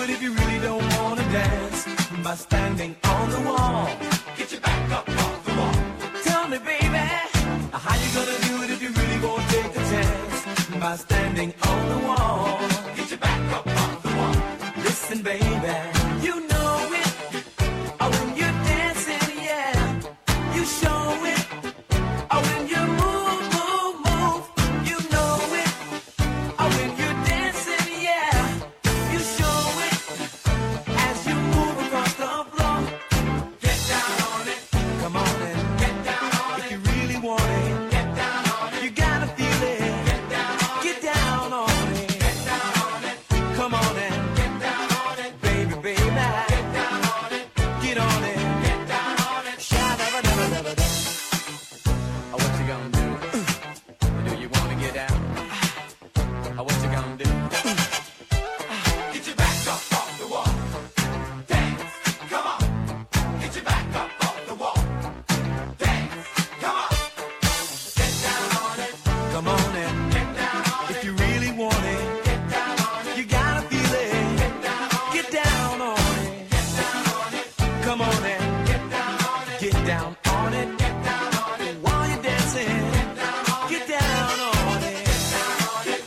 it if you really don't wanna dance? By standing on the wall. Get your back up off the wall. Tell me, baby, how you gonna do it if you really won't take a chance? By standing on the wall. Get your back up off the wall. Listen, baby, you know it. Oh, when you're dancing, yeah, you show it. Oh, when you move, move, move, you know it. Oh, when you're dancing, yeah, you show it. As you move across the floor, get down on it. Come on and get down on it. If you really want it, get down on it. You gotta feel it. Get down on it. Get down on it. Get down on it. Come on and get down on it. Baby, baby, get down on it. Get on it. Get down on it. Sha-da-ba-da-ba-da-ba-da. Oh, what you gonna do? Do you wanna get down? Oh, what you gonna do? Get your back up off the wall. Dance, come on. Get your back up off the wall. Dance, come on. Get down on it. Come on and get down on it. If you really want it, get down on it. You gotta feel it. Get down on it. Get down on it. Get down on it. Come on and get down on it. Get down on it. Get down on it. While you're dancing, get down on it. Get down on it. Get down on it.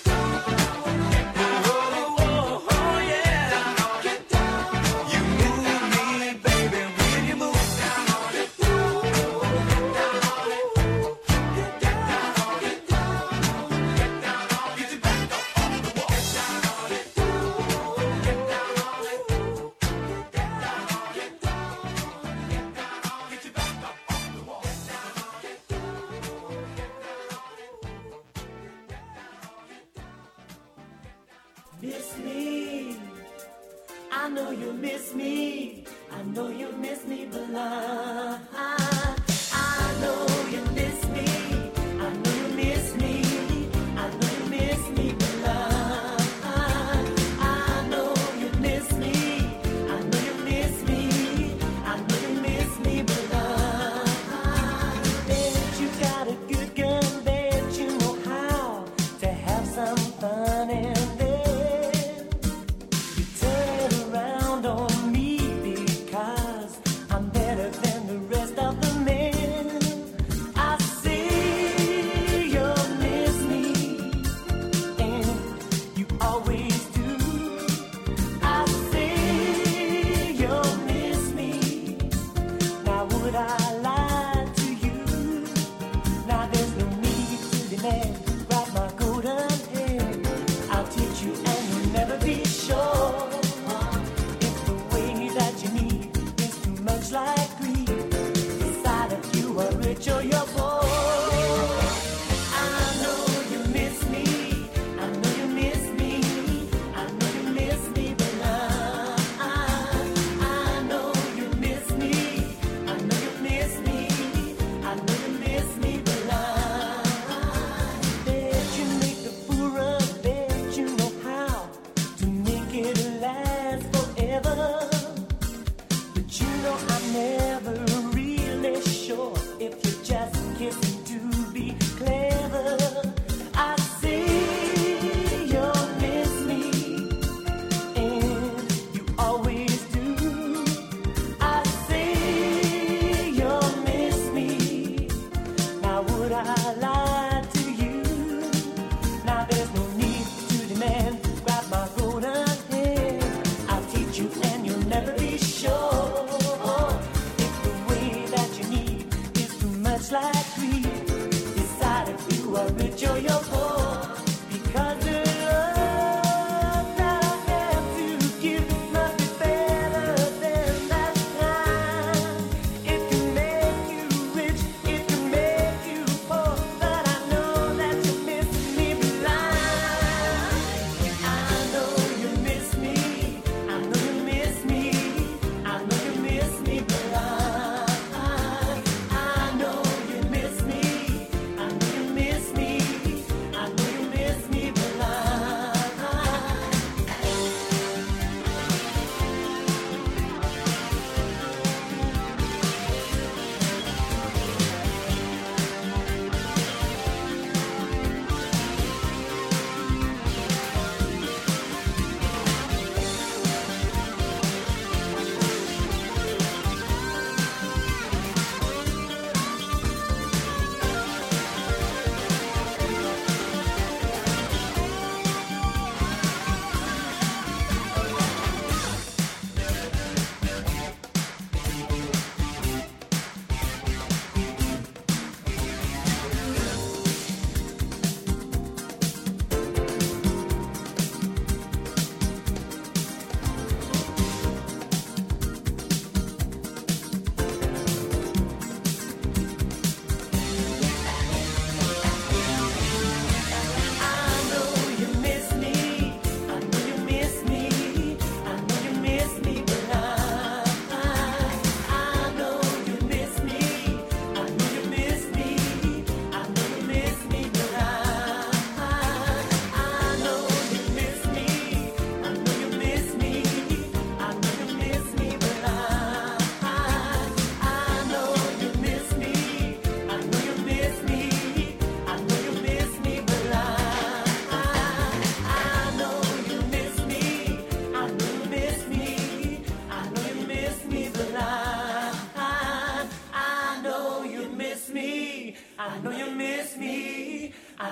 Oh, oh, oh, yeah. Get down on it. You move me, baby, when you move. Get down on it. Get down on it. Get down on it. Get down on it. Get down on it. Get your back up off the wall. Get down on it. Get down on it. Get down on it. Get down on it. Get down on it. Get your back up off the wall. Get down on it. Miss me, I know you miss me. I know you miss me, but I know you miss me. I know you miss me. I know you miss me, but I know you miss me. I know you miss me. I know you miss me, but bet you got a good gun, bet you know how to have some fun and then you turn around on me because I'm better than the rest of the men.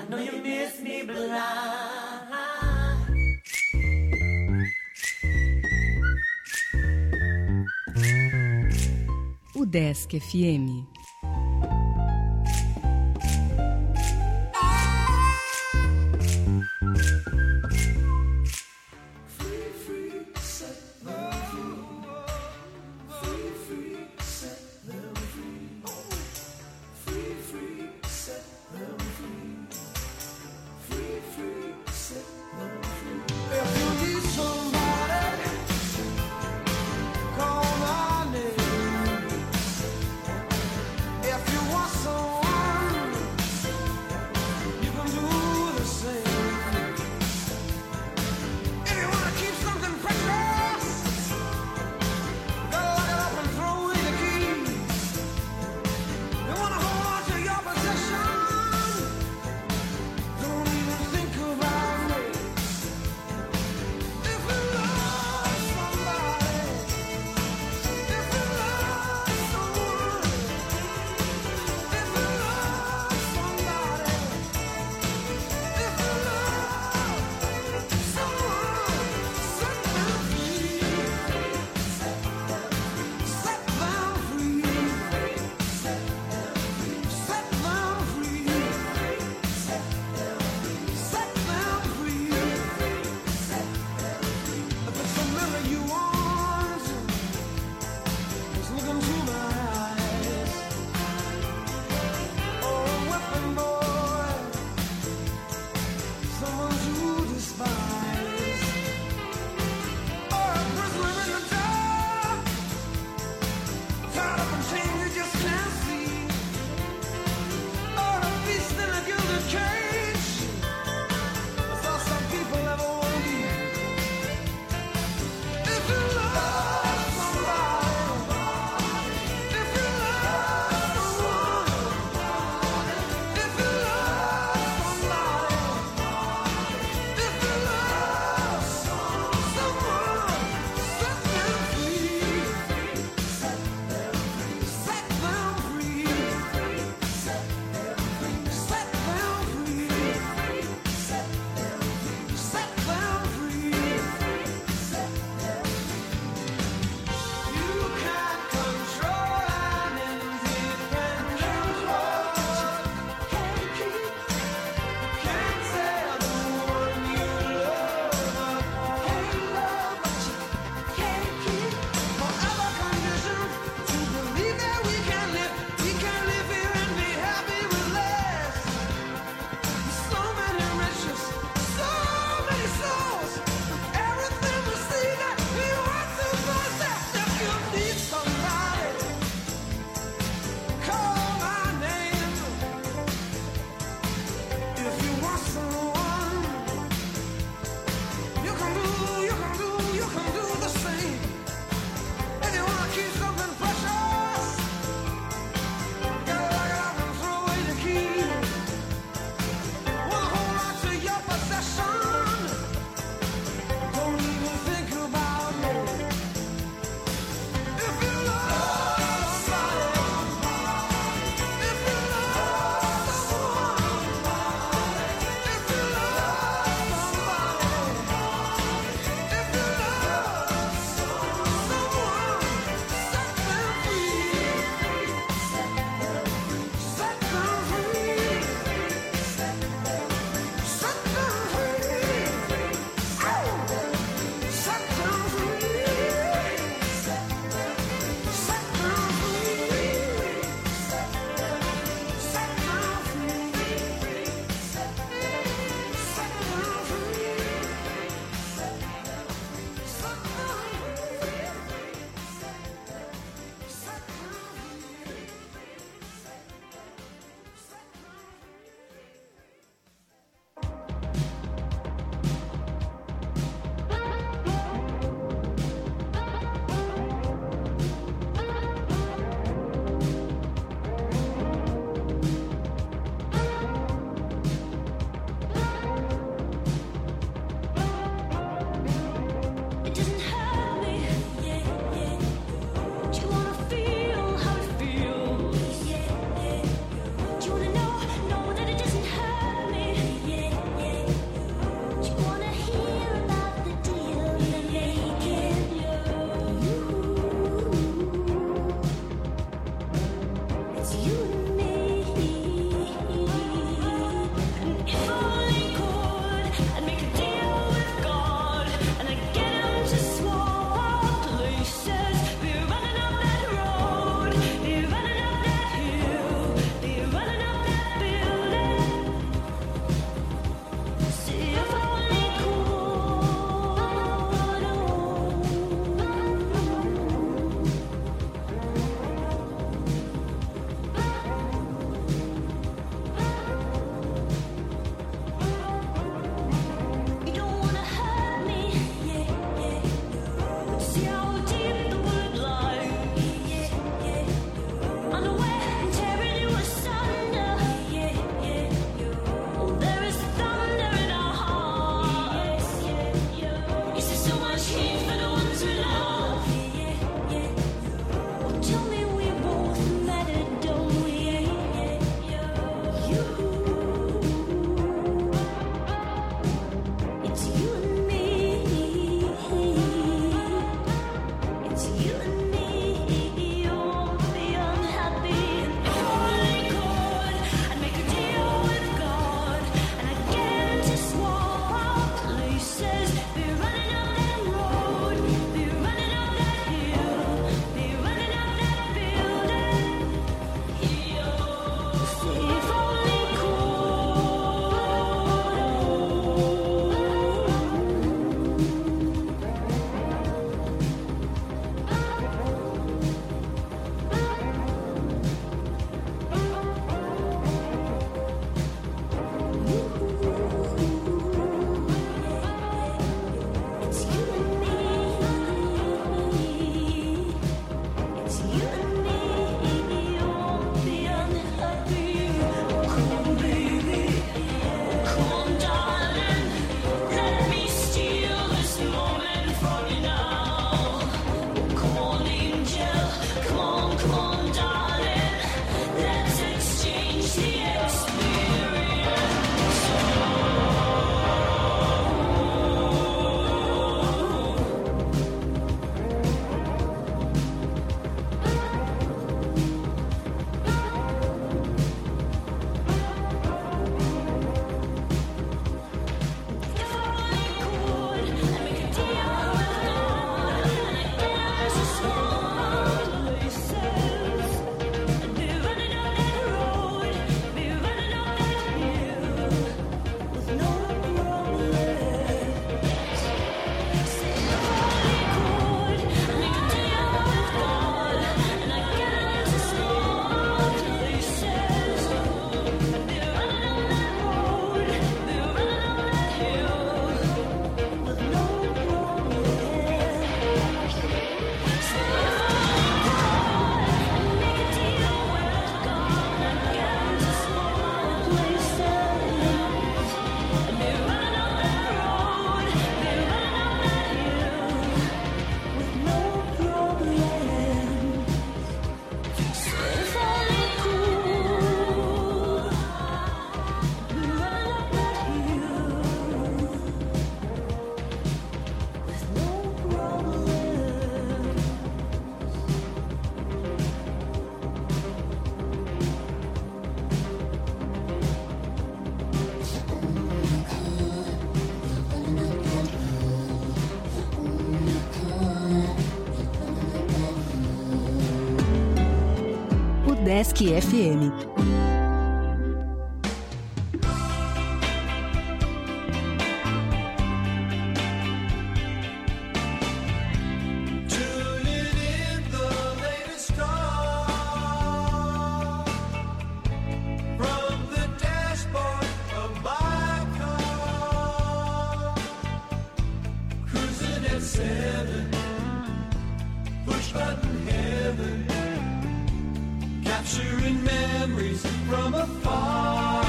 know you miss me blind. Desk FM. If you Desk FM. Capturing memories from afar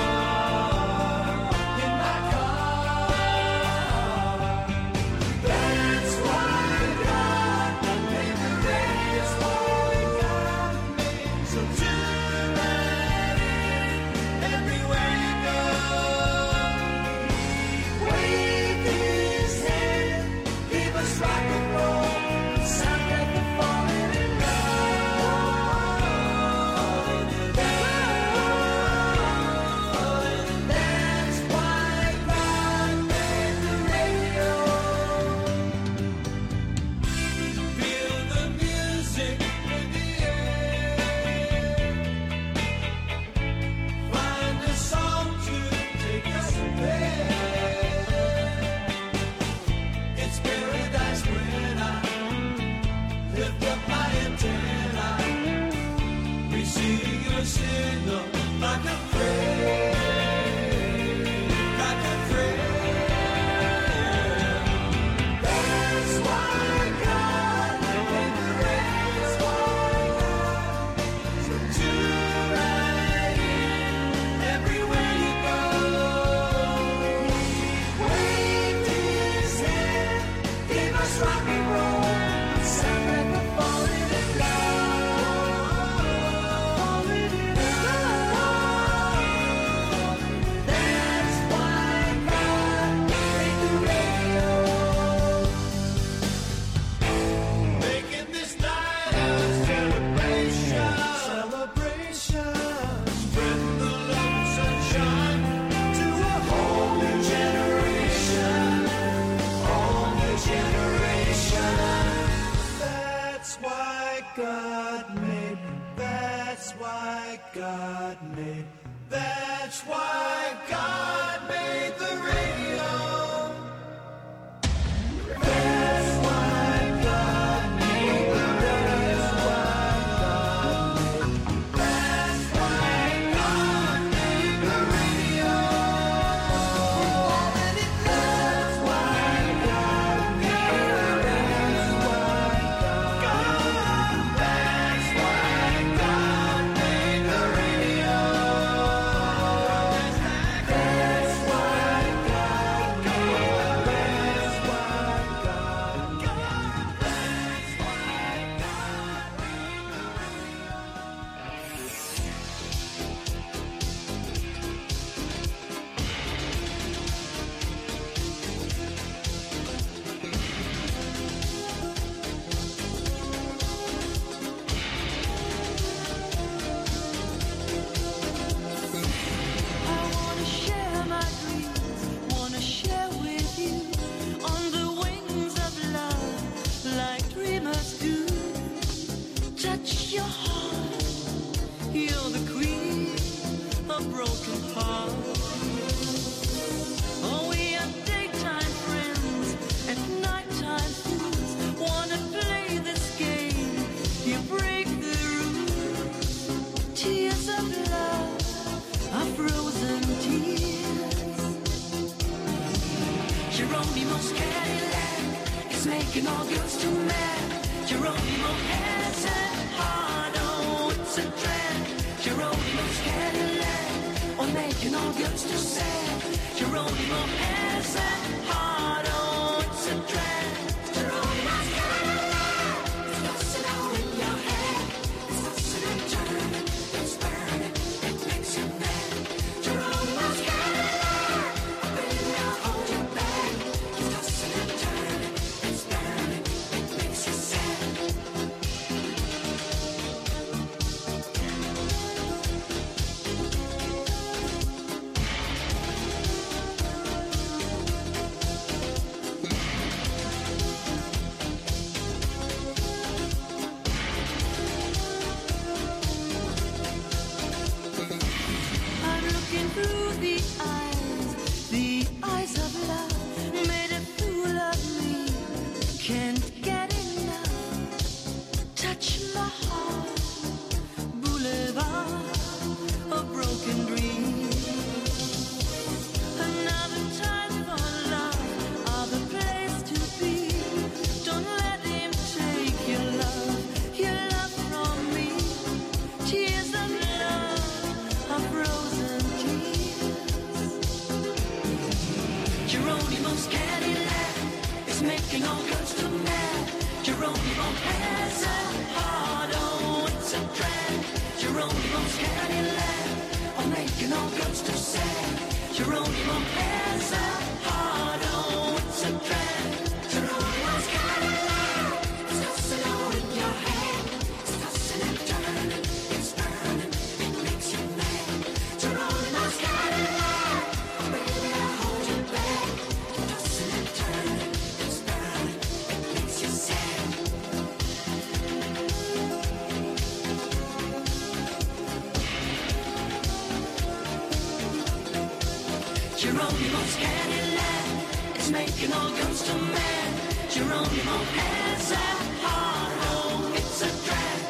in my car. That's why God made the radio. That's why God made. So tune right in everywhere you go. Wave his hand, give us rock and roll. Sound like the falling in signal like a thread, like a thread. That's why God made the radio. That's why God. So tune right in everywhere you go. Wave his hand, give us rock and roll. Sound like the falling in love. God made. That's why God made the radio. That's why God made the radio. That's why God made the radio. That's why God made the radio. That's why God made the radio. Geronimo's Cadillac is making all girls too mad. Geronimo has a heart, oh, it's a drag. Geronimo's Cadillac, oh, making all girls too sad. Geronimo has a heart, oh, it's a drag. Geronimo's Cadillac, it's busting all in your head. It's tossing and turning, it's burning, it makes you mad. Geronimo's Cadillac, baby, I'll hold you back. It's tossing and turning, it's burning, it makes you sad. making all girls too mad. Geronimo has a heart, oh, it's a drag. Geronimo's Cadillac, oh, making all girls too sad. Geronimo has a heart, oh, it's a drag. Geronimo's Cadillac, it's tossing all in your head. It's tossing and turning, it's burning, it makes you mad. Geronimo's Cadillac, oh, baby, I hold you back. Tossing and turning, it's burning, it makes you sad. Geronimo's Cadillac, it's making all girls too mad. Geronimo has a heart, oh, it's a drag.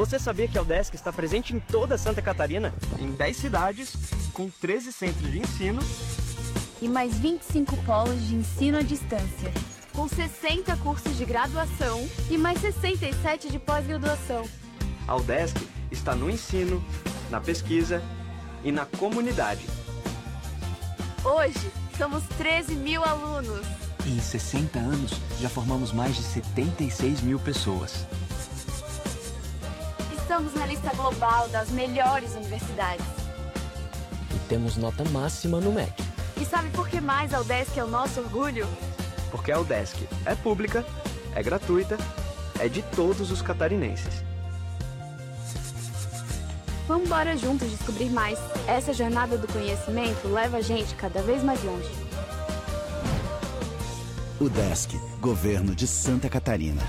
Você sabia que a UDESC está presente em toda Santa Catarina? Em 10 cidades, com 13 centros de ensino e mais 25 polos de ensino à distância, com 60 cursos de graduação e mais 67 de pós-graduação. A UDESC está no ensino, na pesquisa e na comunidade. Hoje, somos 13 mil alunos. E em 60 anos, já formamos mais de 76 mil pessoas. Estamos na lista global das melhores universidades. E temos nota máxima no MEC. E sabe por que mais a UDESC é o nosso orgulho? Porque a UDESC é pública, é gratuita, é de todos os catarinenses. Vamos embora juntos descobrir mais. Essa jornada do conhecimento leva a gente cada vez mais longe. UDESC, Governo de Santa Catarina.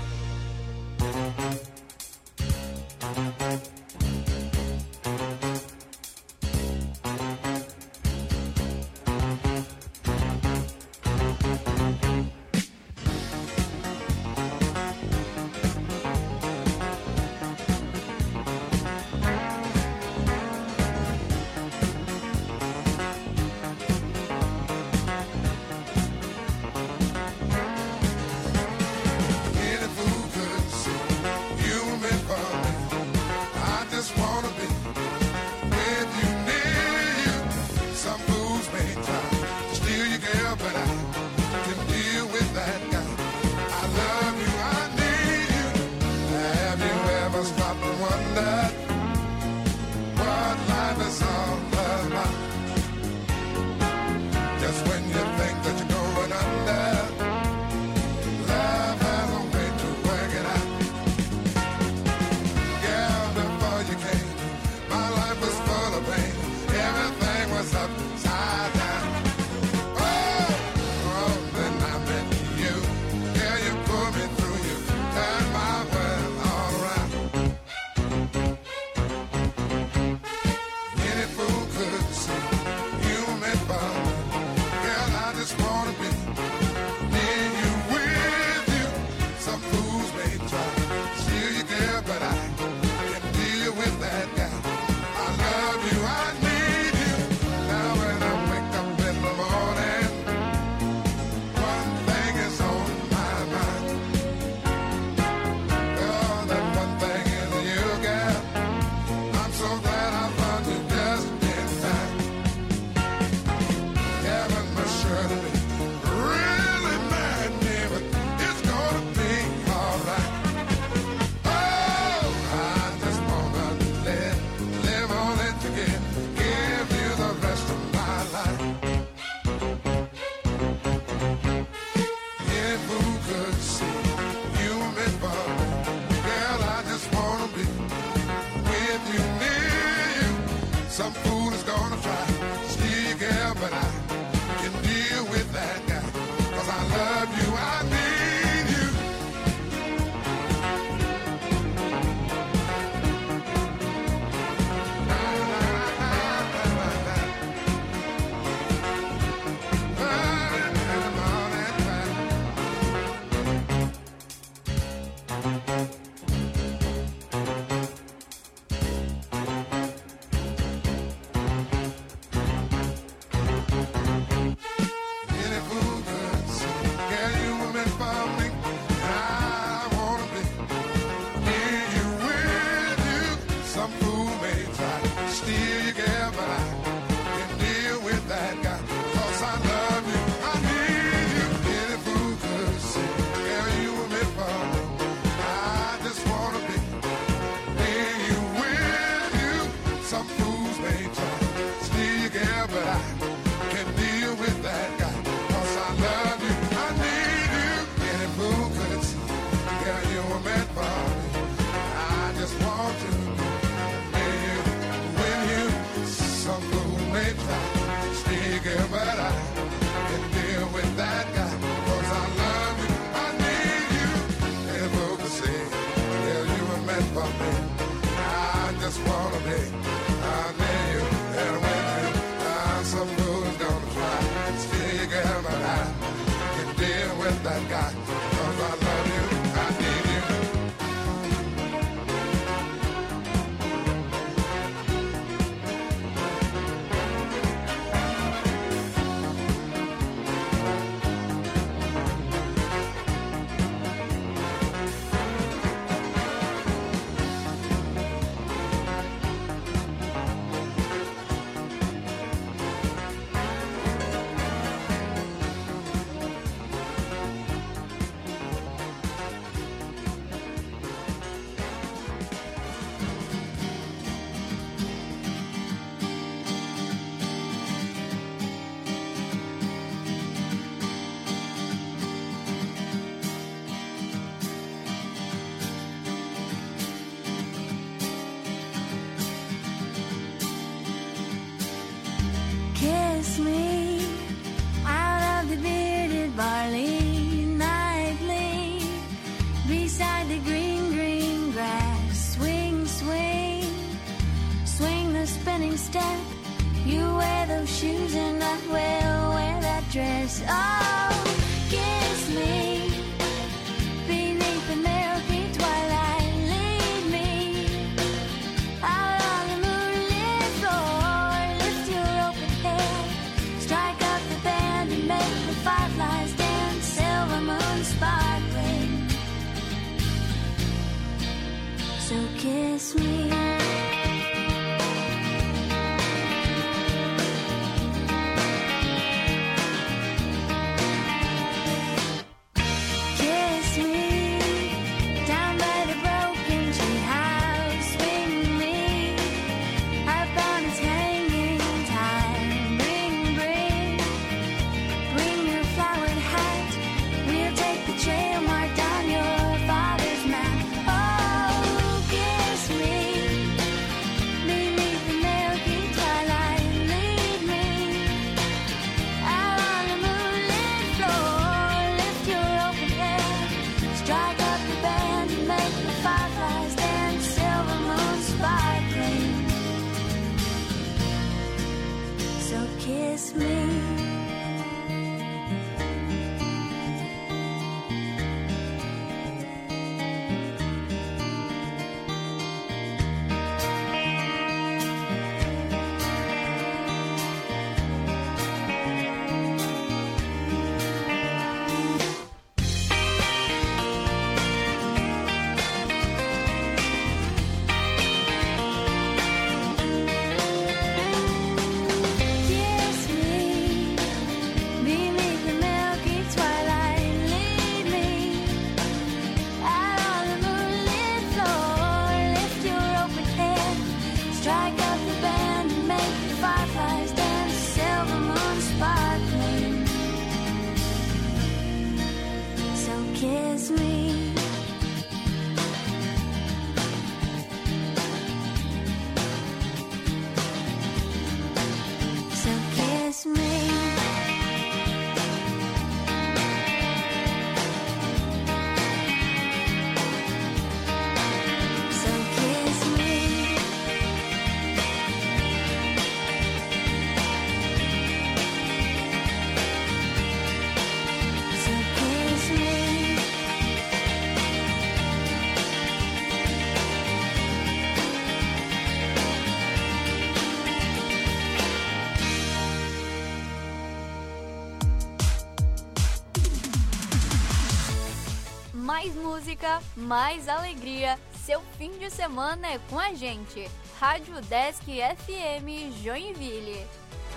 step. You wear those shoes and I will wear that dress. Oh, kiss me beneath the milky twilight. Lead me out on the moonlit floor. Lift your open head, strike up the band and make the fireflies dance. Silver moon sparkling. So kiss me. Mais música, mais alegria. Seu fim de semana é com a gente. Rádio Desk FM Joinville.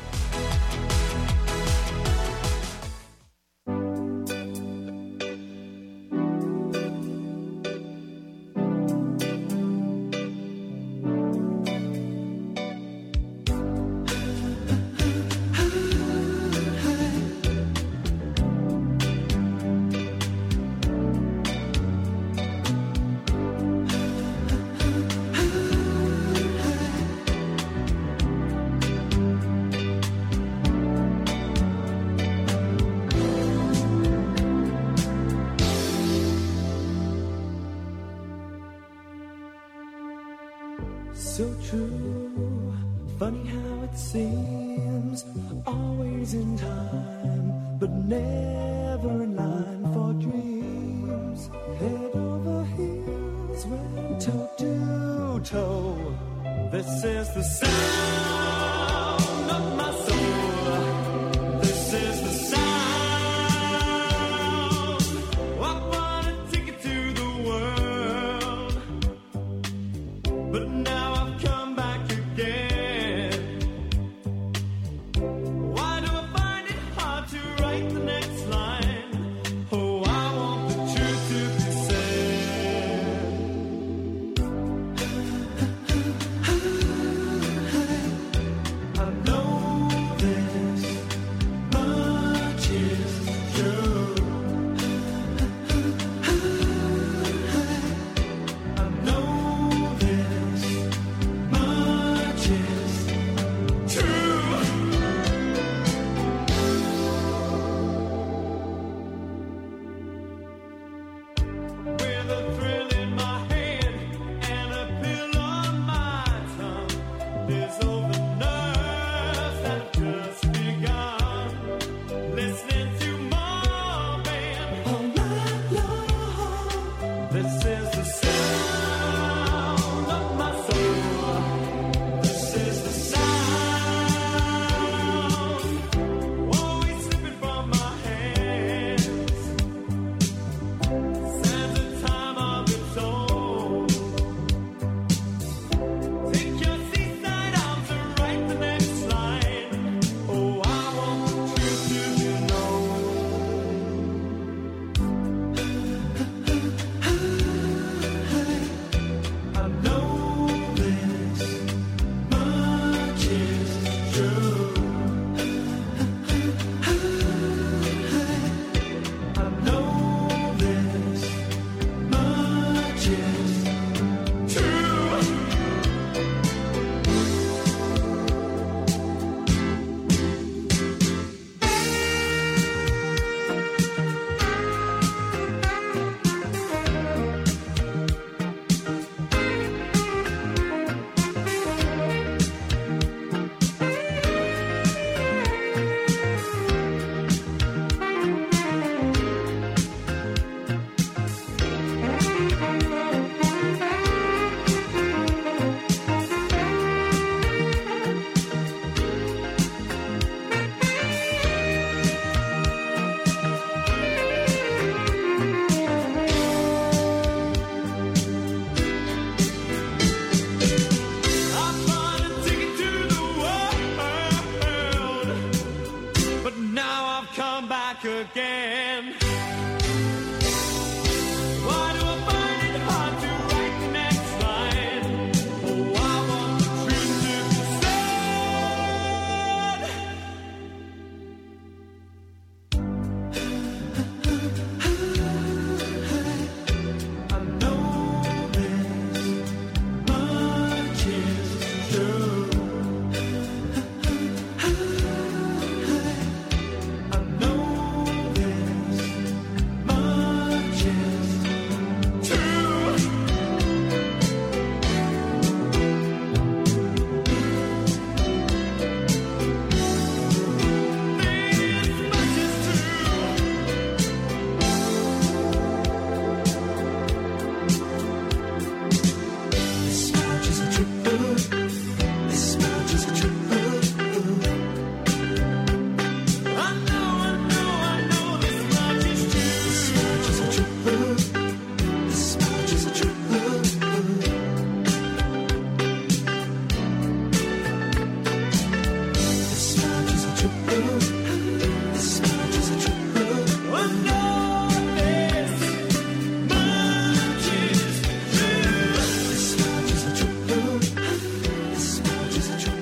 So true, funny how it seems, always in time, but never in line for dreams. Head over heels, went toe to toe. This is the sound of my soul. This is the sound. I wanna take it to the world, but now back again. Why do I find it hard to write the next line? Oh, I want the truth to be said. I know this much is true. I know this much is true. This much is true. This much is a truth. This much is a truth. I know this much is true. This much is a truth. This much is a truth. This much is a truth. This much is a truth. I know this much is true. This much is a truth. This much is a truth.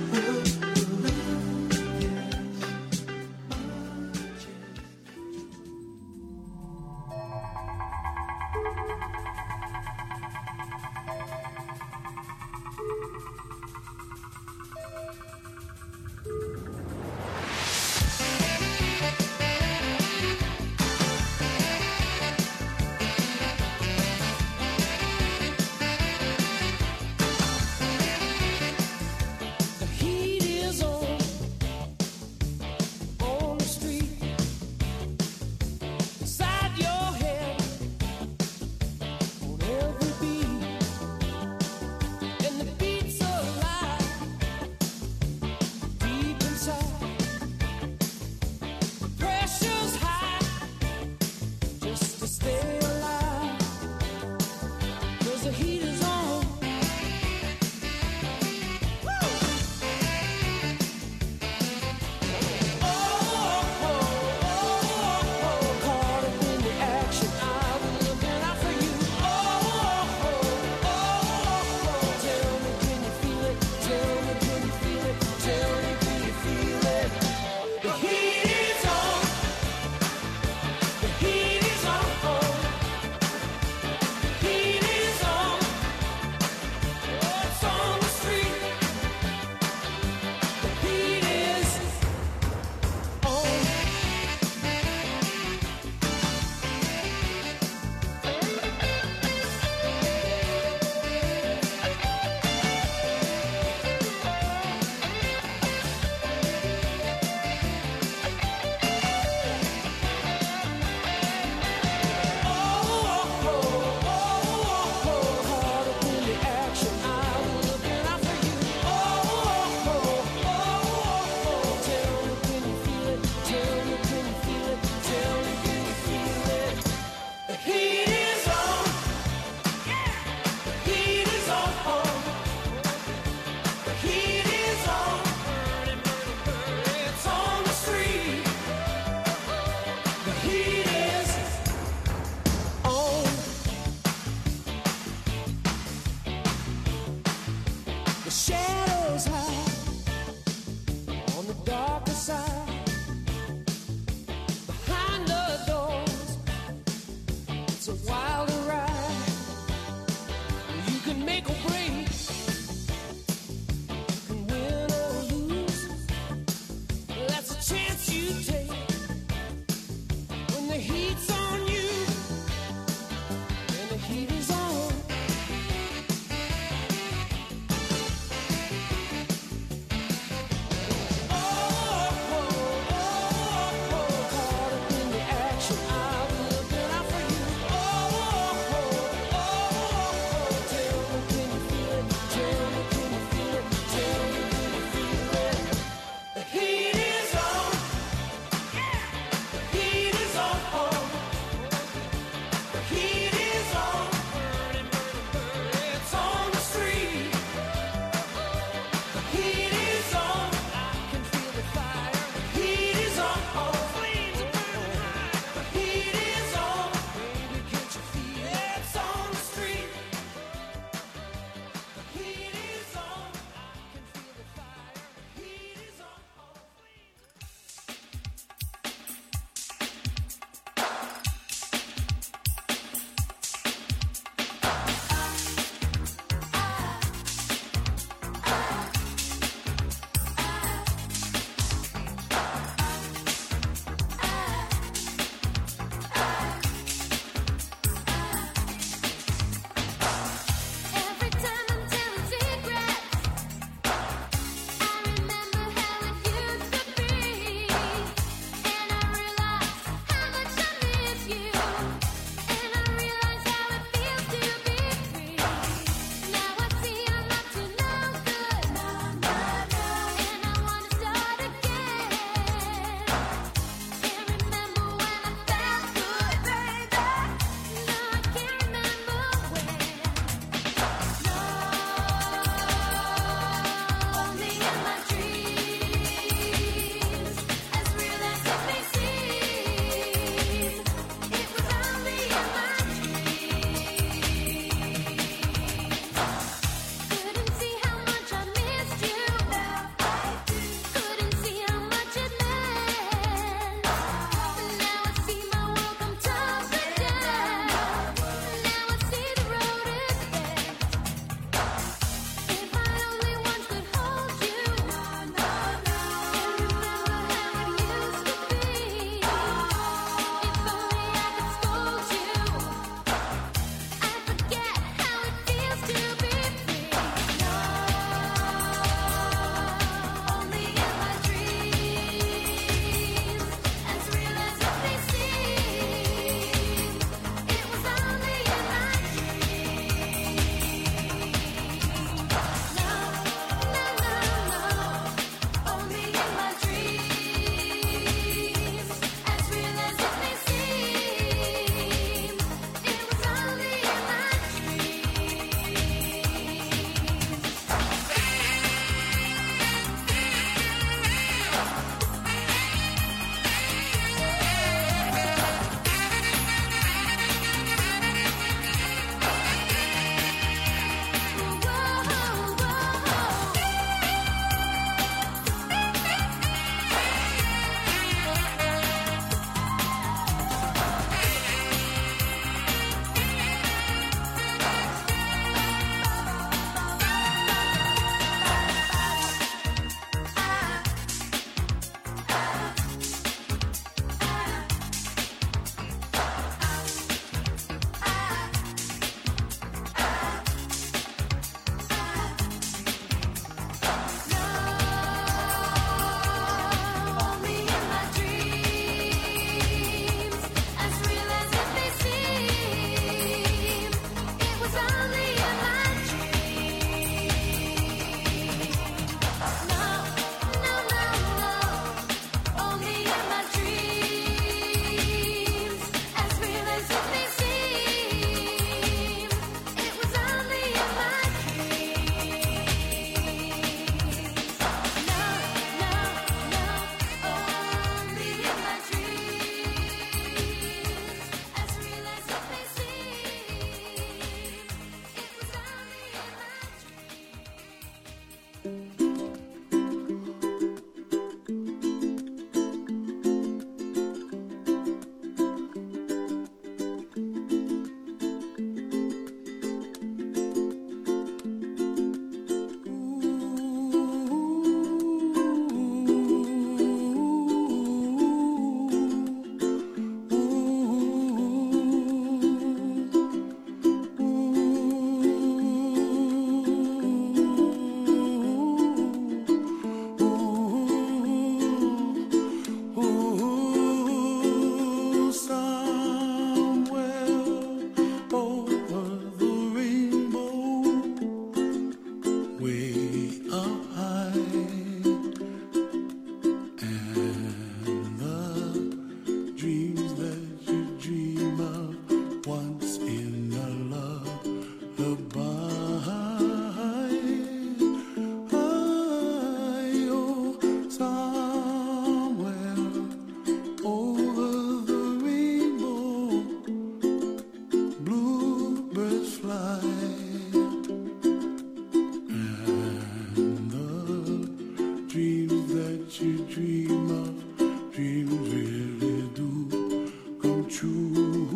dream of dreams really do come true.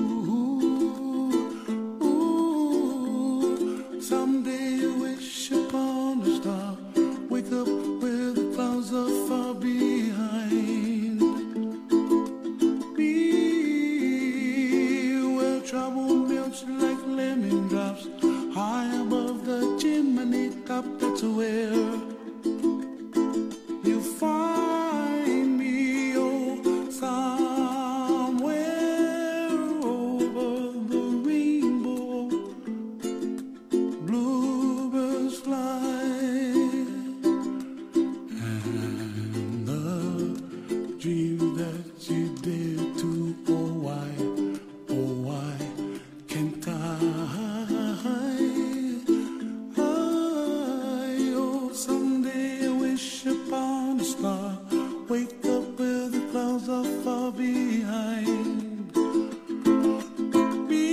Ooh, someday you wish upon a star, wake up where the clouds are far behind me, where trouble melts like lemon drops high above the chimney top. That's where you find me, oh, somewhere over the rainbow. Bluebirds fly, and the dream that you dare to, oh why can't I? Upon a star, wake up where the clouds are far behind me,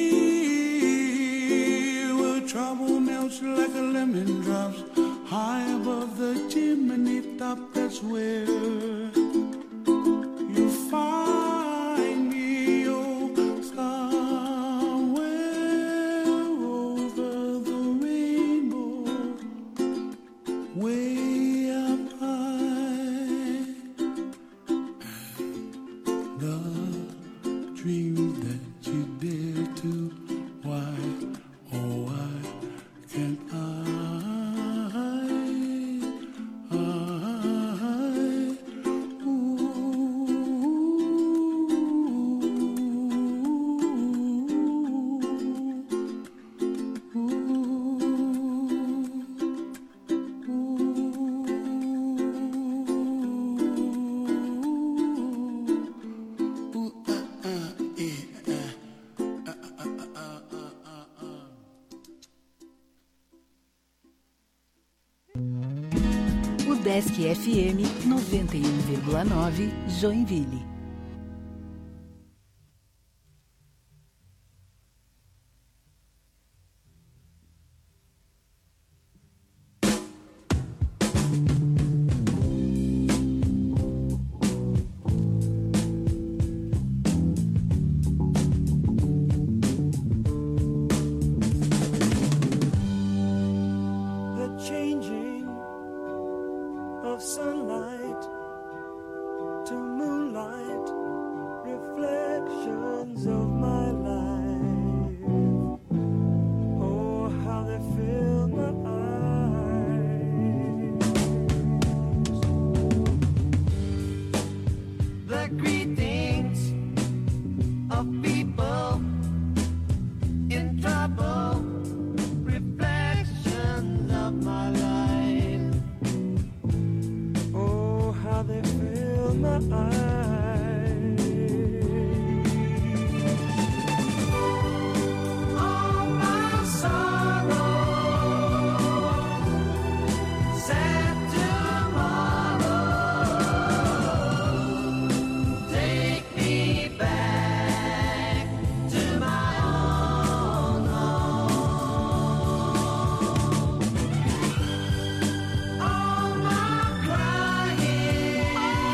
where trouble melts like a lemon drops high above the chimney top. That's where you find me, oh, somewhere over the rainbow, way up high. The dreams that you dare to, why, oh why can't I? Desk FM 91,9 Joinville. Sunlight to moonlight, reflections of my life. Oh, how they fill my eyes. The greetings of people in trouble, reflections of my life. How they fill my eyes. All my sorrow, sad tomorrow, take me back to my own home. All my crying,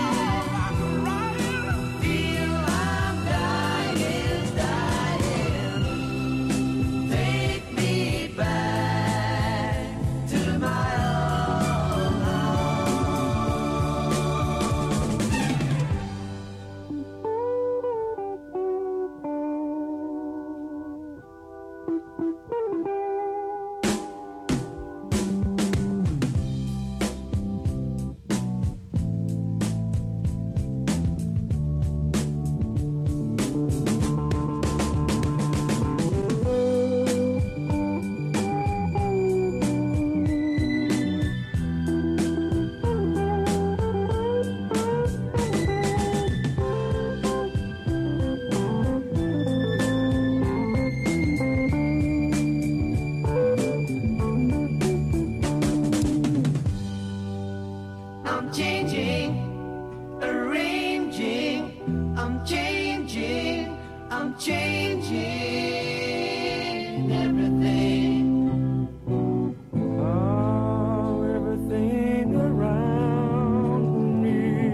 feel I'm dying, take me back to my own I'm changing, arranging, I'm changing, I'm changing everything. Oh, everything around me.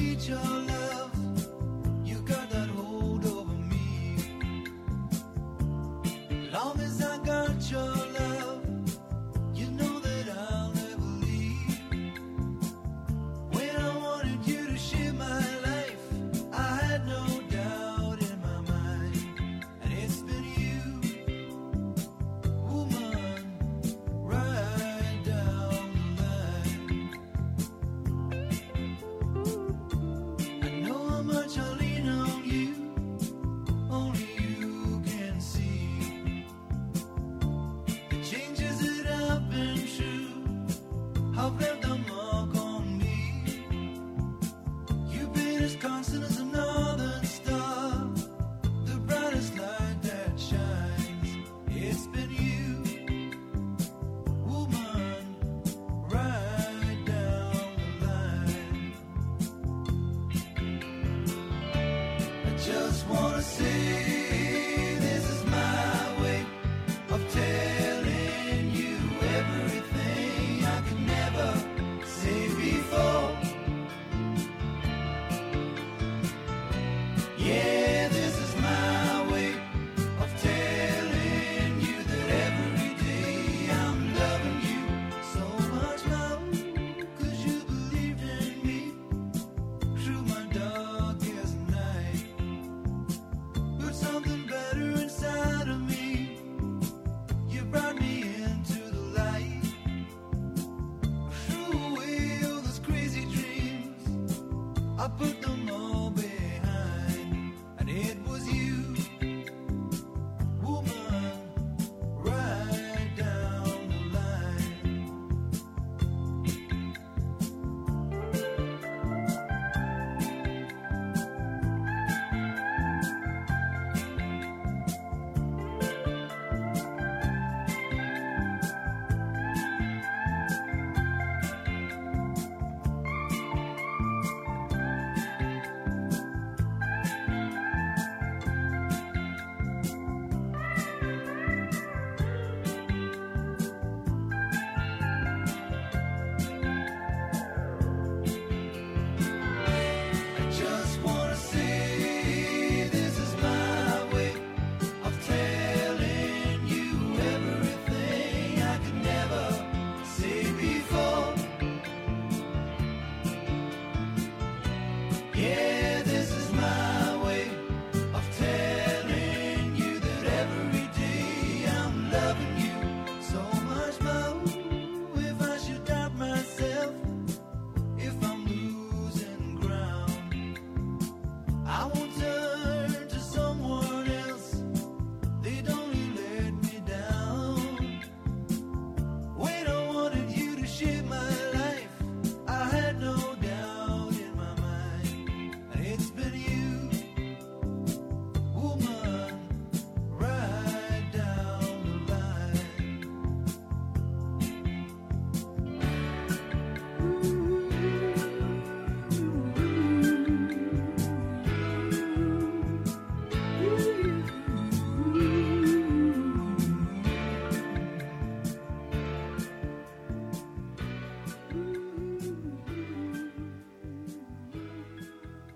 need your love. You got that hold over me. Long as I got your love, you know that I'll never leave. When I wanted you to share my life, I had no doubt in my mind. And it's been you, woman, right down the line. I know how much I lean on you, only you can see. The changes that I've been through have left a mark on me. You've been as constant as a northern star, the brightest light that shines. It's been you, woman, right down the line. I just wanna say this is my way of telling you everything I could never say before. Yeah, this is my way of telling you that every day I'm loving you so much more. 'Cause you believed in me through my darkest night. Put something better inside of me. You brought me into the light. Threw away all those crazy dreams. I put them all behind.